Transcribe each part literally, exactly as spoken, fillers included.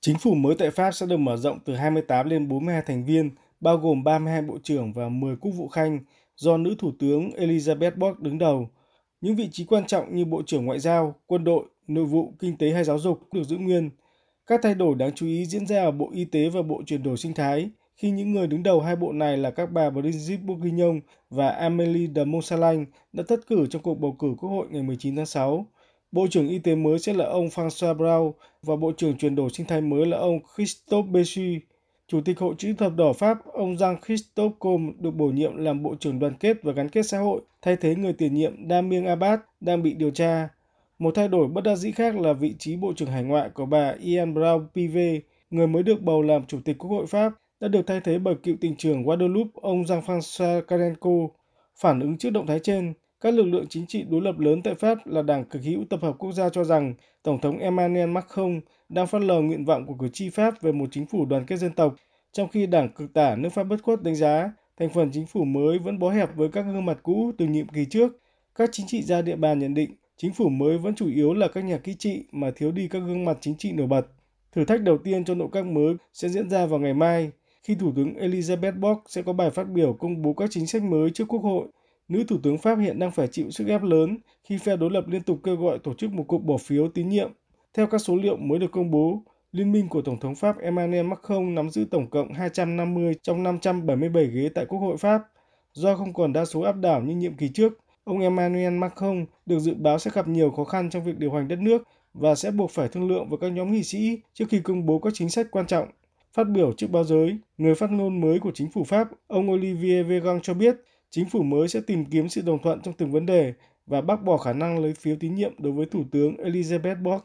Chính phủ mới tại Pháp sẽ được mở rộng từ hai mươi tám lên bốn mươi hai thành viên, bao gồm ba mươi hai bộ trưởng và mười quốc vụ khanh, do nữ thủ tướng Elizabeth Borg đứng đầu. Những vị trí quan trọng như Bộ trưởng Ngoại giao, Quân đội, Nội vụ, Kinh tế hay Giáo dục được giữ nguyên. Các thay đổi đáng chú ý diễn ra ở Bộ Y tế và Bộ Chuyển đổi Sinh thái, khi những người đứng đầu hai bộ này là các bà Brigitte Bourguignon và Amélie de Montsalin đã thất cử trong cuộc bầu cử Quốc hội ngày mười chín tháng sáu. Bộ trưởng Y tế mới sẽ là ông François Braun và Bộ trưởng Chuyển đổi Sinh thái mới là ông Christophe Béchu. Chủ tịch Hội Chữ thập đỏ Pháp, ông Jean-Christophe Combe được bổ nhiệm làm Bộ trưởng Đoàn kết và Gắn kết xã hội, thay thế người tiền nhiệm Damien Abad đang bị điều tra. Một thay đổi bất đắc dĩ khác là vị trí Bộ trưởng Hải ngoại của bà Ian Brown Pivet, người mới được bầu làm Chủ tịch Quốc hội Pháp, đã được thay thế bởi cựu tỉnh trưởng Guadeloupe ông Jean-François Carenco. Phản ứng trước động thái trên, các lực lượng chính trị đối lập lớn tại Pháp là Đảng Cực hữu Tập hợp Quốc gia cho rằng Tổng thống Emmanuel Macron đang phớt lờ nguyện vọng của cử tri Pháp về một chính phủ đoàn kết dân tộc, trong khi Đảng Cực tả nước Pháp Bất khuất đánh giá thành phần chính phủ mới vẫn bó hẹp với các gương mặt cũ từ nhiệm kỳ trước. Các chính trị gia địa bàn nhận định chính phủ mới vẫn chủ yếu là các nhà kỹ trị mà thiếu đi các gương mặt chính trị nổi bật. Thử thách đầu tiên cho nội các mới sẽ diễn ra vào ngày mai, khi Thủ tướng Elizabeth Borg sẽ có bài phát biểu công bố các chính sách mới trước Quốc hội. Nữ Thủ tướng Pháp hiện đang phải chịu sức ép lớn khi phe đối lập liên tục kêu gọi tổ chức một cuộc bỏ phiếu tín nhiệm. Theo các số liệu mới được công bố, Liên minh của Tổng thống Pháp Emmanuel Macron nắm giữ tổng cộng hai trăm năm mươi trong năm trăm bảy mươi bảy ghế tại Quốc hội Pháp. Do không còn đa số áp đảo như nhiệm kỳ trước, ông Emmanuel Macron được dự báo sẽ gặp nhiều khó khăn trong việc điều hành đất nước và sẽ buộc phải thương lượng với các nhóm nghị sĩ trước khi công bố các chính sách quan trọng. Phát biểu trước báo giới, người phát ngôn mới của chính phủ Pháp, ông Olivier Véran cho biết chính phủ mới sẽ tìm kiếm sự đồng thuận trong từng vấn đề và bác bỏ khả năng lấy phiếu tín nhiệm đối với Thủ tướng Elizabeth Borg.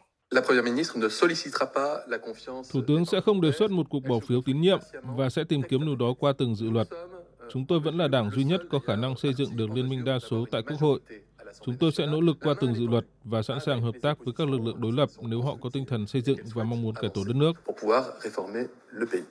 Thủ tướng sẽ không đề xuất một cuộc bỏ phiếu tín nhiệm và sẽ tìm kiếm điều đó qua từng dự luật. Chúng tôi vẫn là đảng duy nhất có khả năng xây dựng được liên minh đa số tại Quốc hội. Chúng tôi sẽ nỗ lực qua từng dự luật và sẵn sàng hợp tác với các lực lượng đối lập nếu họ có tinh thần xây dựng và mong muốn cải tổ đất nước.